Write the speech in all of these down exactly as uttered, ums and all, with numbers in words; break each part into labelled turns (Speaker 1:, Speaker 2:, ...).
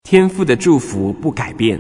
Speaker 1: 天父的祝福不改变。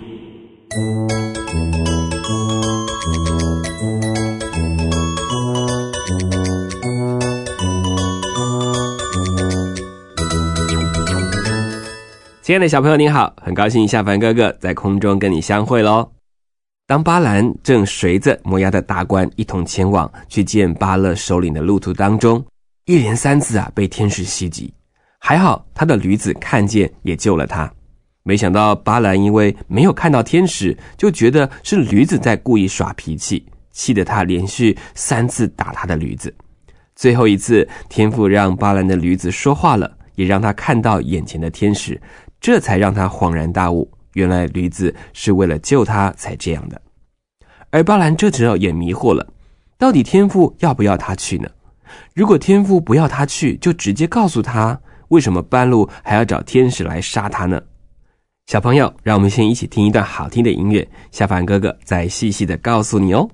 Speaker 1: 亲爱的小朋友您好，很高兴夏凡哥哥在空中跟你相会咯。当巴兰正随着摩押的大官一同前往去见巴勒首领的路途当中，一连三次啊被天使袭击，还好他的驴子看见也救了他。没想到巴兰因为没有看到天使，就觉得是驴子在故意耍脾气，气得他连续三次打他的驴子。最后一次，天父让巴兰的驴子说话了，也让他看到眼前的天使，这才让他恍然大悟，原来驴子是为了救他才这样的。而巴兰这时候也迷惑了，到底天父要不要他去呢？如果天父不要他去，就直接告诉他，为什么半路还要找天使来杀他呢？小朋友，让我们先一起听一段好听的音乐，夏凡哥哥再细细的告诉你哦。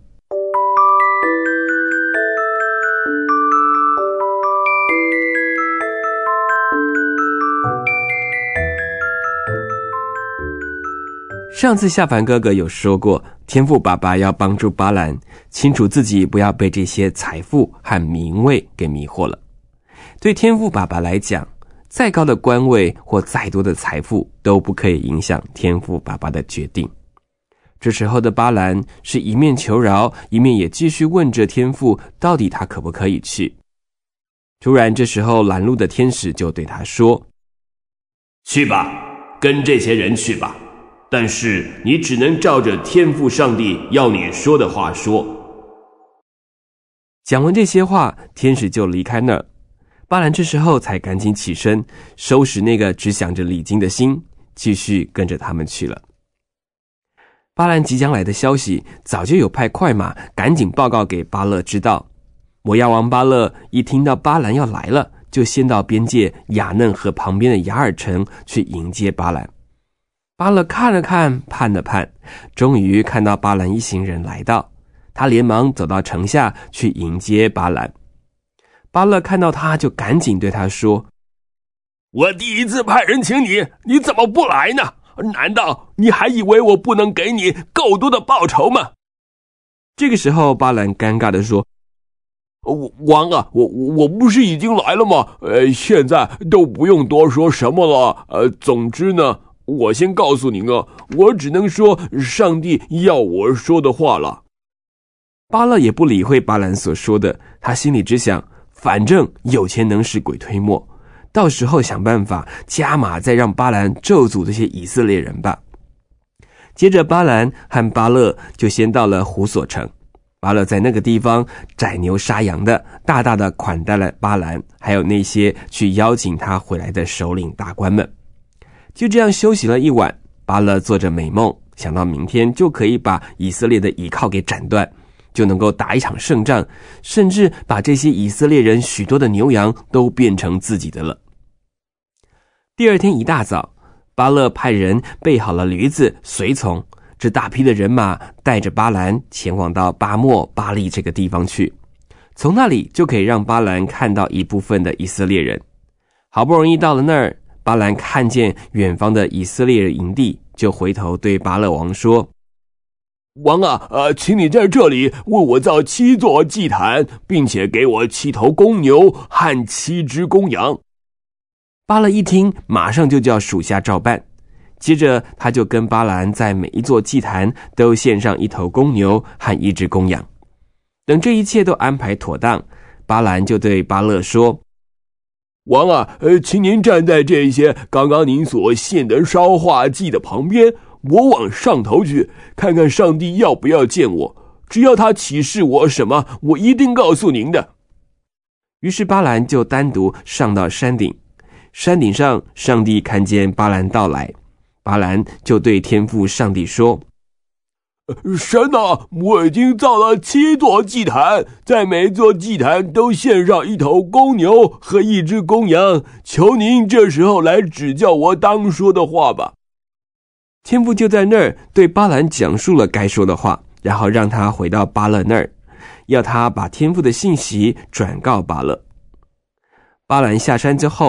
Speaker 1: 上次夏凡哥哥有说过，天父爸爸要帮助巴兰清楚自己不要被这些财富和名位给迷惑了。对天父爸爸来讲，再高的官位或再多的财富都不可以影响天父爸爸的决定。这时候的巴兰是一面求饶，一面也继续问着天父到底他可不可以去。突然这时候拦路的天使就对他说，
Speaker 2: 去吧，跟这些人去吧，但是你只能照着天父上帝要你说的话说。
Speaker 1: 讲完这些话，天使就离开那儿。巴兰这时候才赶紧起身，收拾那个只想着礼金的心，继续跟着他们去了。巴兰即将来的消息，早就有派快马赶紧报告给巴勒知道。摩押王巴勒一听到巴兰要来了，就先到边界雅嫩河旁边的雅尔城去迎接巴兰。巴勒看了看，盼了盼，终于看到巴兰一行人来到，他连忙走到城下去迎接巴兰。巴勒看到他就赶紧对他说，
Speaker 2: 我第一次派人请你，你怎么不来呢？难道你还以为我不能给你够多的报酬吗？
Speaker 1: 这个时候巴兰尴尬地说，
Speaker 2: 王啊，我我不是已经来了吗？呃，现在都不用多说什么了。呃，总之呢，我先告诉您啊，我只能说上帝要我说的话了。
Speaker 1: 巴勒也不理会巴兰所说的，他心里只想，反正有钱能使鬼推磨，到时候想办法加码，再让巴兰咒诅这些以色列人吧。接着巴兰和巴勒就先到了胡索城，巴勒在那个地方宰牛杀羊的，大大的款待了巴兰，还有那些去邀请他回来的首领大官们。就这样休息了一晚，巴勒做着美梦，想到明天就可以把以色列的倚靠给斩断，就能够打一场胜仗，甚至把这些以色列人许多的牛羊都变成自己的了。第二天一大早，巴勒派人备好了驴子随从，这大批的人马带着巴兰前往到巴莫巴利这个地方去，从那里就可以让巴兰看到一部分的以色列人。好不容易到了那儿，巴兰看见远方的以色列人营地，就回头对巴勒王说，
Speaker 2: 王啊，呃，请你在这里为我造七座祭坛，并且给我七头公牛和七只公羊。
Speaker 1: 巴勒一听，马上就叫属下照办。接着他就跟巴兰在每一座祭坛都献上一头公牛和一只公羊。等这一切都安排妥当，巴兰就对巴勒说，
Speaker 2: 王啊，呃，请您站在这些刚刚您所献的烧化祭的旁边，我往上头去，看看上帝要不要见我。只要他启示我什么，我一定告诉您的。
Speaker 1: 于是巴兰就单独上到山顶，山顶上上帝看见巴兰到来，巴兰就对天父上帝说，
Speaker 2: 神啊，我已经造了七座祭坛，在每座祭坛都献上一头公牛和一只公羊，求您这时候来指教我当说的话吧。
Speaker 1: 天父就在那儿对巴兰讲述了该说的话，然后让他回到巴勒那儿，要他把天父的信息转告巴勒。巴兰下山之后，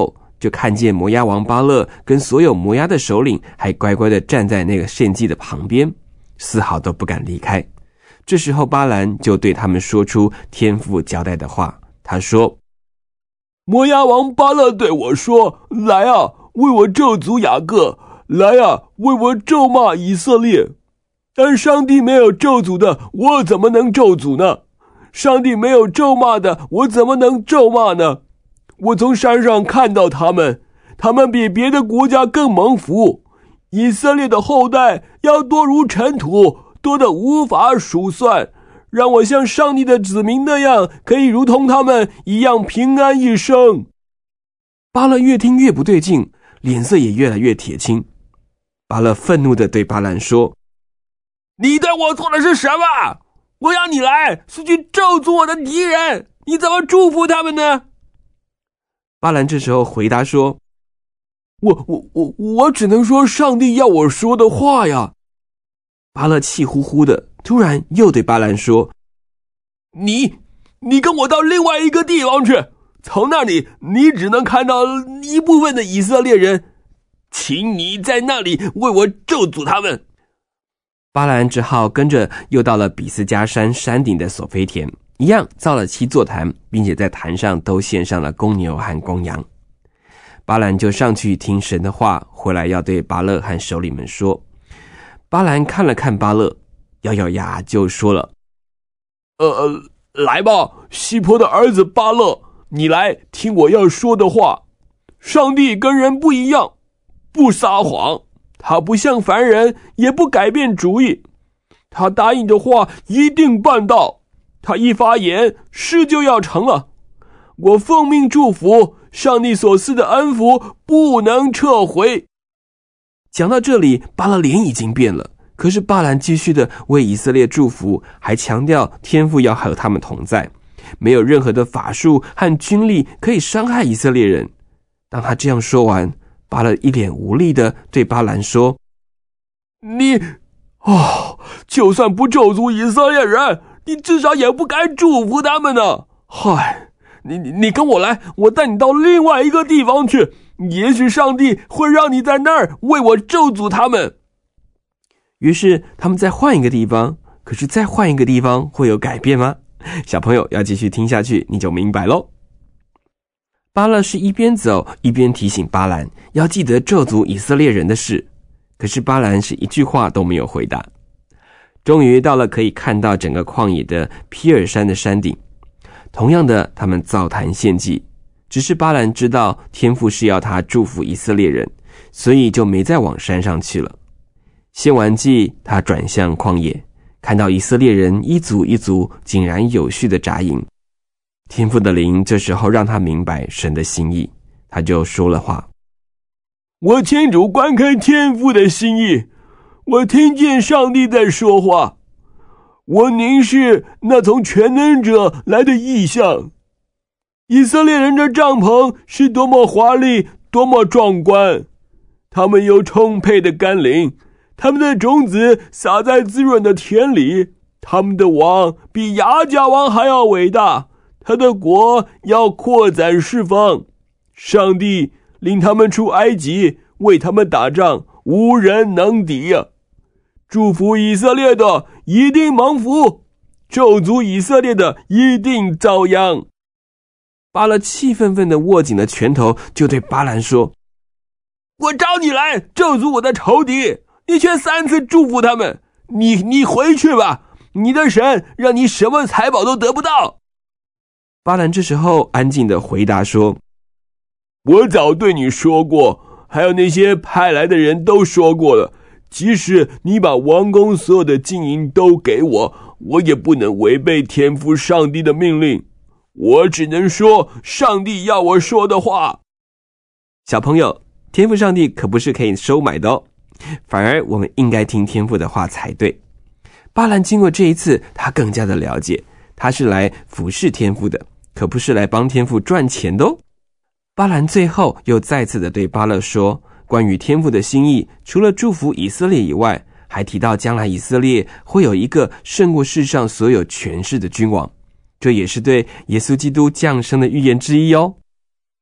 Speaker 1: 就看见摩押王巴勒跟所有摩押的首领还乖乖的站在那个献祭的旁边，丝毫都不敢离开。这时候巴兰就对他们说出天父交代的话，他说：
Speaker 2: 摩押王巴勒对我说，来啊，为我咒诅雅各，来啊，为我咒骂以色列。但上帝没有咒诅的，我怎么能咒诅呢？上帝没有咒骂的，我怎么能咒骂呢？我从山上看到他们，他们比别的国家更蒙福。以色列的后代要多如尘土，多得无法数算。让我像上帝的子民那样，可以如同他们一样平安一生。
Speaker 1: 巴勒越听越不对劲，脸色也越来越铁青。巴勒愤怒地对巴兰说：
Speaker 2: 你对我做的是什么？我要你来是去咒诅我的敌人，你怎么祝福他们呢？
Speaker 1: 巴兰这时候回答说：
Speaker 2: 我我我我只能说上帝要我说的话呀。
Speaker 1: 巴勒气呼呼的，突然又对巴兰说：
Speaker 2: 你你跟我到另外一个地方去，从那里你只能看到一部分的以色列人，请你在那里为我咒诅他们。
Speaker 1: 巴兰只好跟着又到了比斯加山山顶的索菲田，一样造了七座坛，并且在坛上都献上了公牛和公羊。巴兰就上去听神的话，回来要对巴勒和首领们说。巴兰看了看巴勒，咬咬牙就说了：
Speaker 2: 呃，来吧，西坡的儿子巴勒，你来听我要说的话。上帝跟人不一样，不撒谎，他不像凡人，也不改变主意。他答应的话一定办到，他一发言，事就要成了。我奉命祝福，上帝所赐的恩福不能撤回。
Speaker 1: 讲到这里，巴勒脸已经变了，可是巴兰继续的为以色列祝福，还强调天父要和他们同在，没有任何的法术和军力可以伤害以色列人。当他这样说完，巴勒一脸无力的对巴兰说：
Speaker 2: 你哦，就算不咒诅以色列人，你至少也不该祝福他们呢。嗨，你你你跟我来，我带你到另外一个地方去，也许上帝会让你在那儿为我咒诅他们。
Speaker 1: 于是他们再换一个地方，可是再换一个地方会有改变吗？小朋友要继续听下去，你就明白咯。巴勒是一边走一边提醒巴兰要记得咒诅以色列人的事，可是巴兰是一句话都没有回答。终于到了可以看到整个旷野的皮尔山的山顶，同样的，他们造坛献祭，只是巴兰知道天父是要他祝福以色列人，所以就没再往山上去了。献完祭，他转向旷野，看到以色列人一组一组井然有序的扎营。天父的灵这时候让他明白神的心意，他就说了话：
Speaker 2: 我清楚观看天父的心意，我听见上帝在说话，我凝视那从全能者来的异象。以色列人的帐篷是多么华丽，多么壮观，他们有充沛的甘霖，他们的种子撒在滋润的田里，他们的王比亚甲王还要伟大，他的国要扩展释放。上帝领他们出埃及，为他们打仗，无人能敌啊！祝福以色列的一定蒙福，咒诅以色列的一定遭殃。
Speaker 1: 巴勒气愤愤地握紧了拳头，就对巴兰说：
Speaker 2: 我找你来咒诅我的仇敌，你却三次祝福他们，你你回去吧，你的神让你什么财宝都得不到。
Speaker 1: 巴兰这时候安静地回答说：
Speaker 2: 我早对你说过，还有那些派来的人都说过了，即使你把王宫所有的金银都给我，我也不能违背天父上帝的命令，我只能说上帝要我说的话。
Speaker 1: 小朋友，天父上帝可不是可以收买的哦，反而我们应该听天父的话才对。巴兰经过这一次，他更加的了解，他是来服侍天父的，可不是来帮天父赚钱的哦。巴兰最后又再次的对巴勒说，关于天父的心意，除了祝福以色列以外，还提到将来以色列会有一个胜过世上所有权势的君王，这也是对耶稣基督降生的预言之一哦。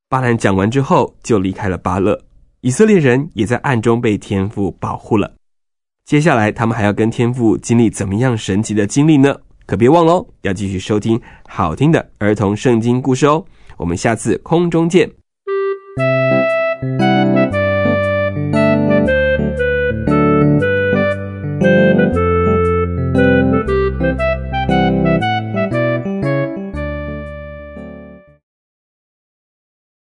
Speaker 1: 巴兰讲完之后就离开了巴勒，以色列人也在暗中被天父保护了。接下来他们还要跟天父经历怎么样神奇的经历呢？可别忘了要继续收听好听的儿童圣经故事哦。我们下次空中见。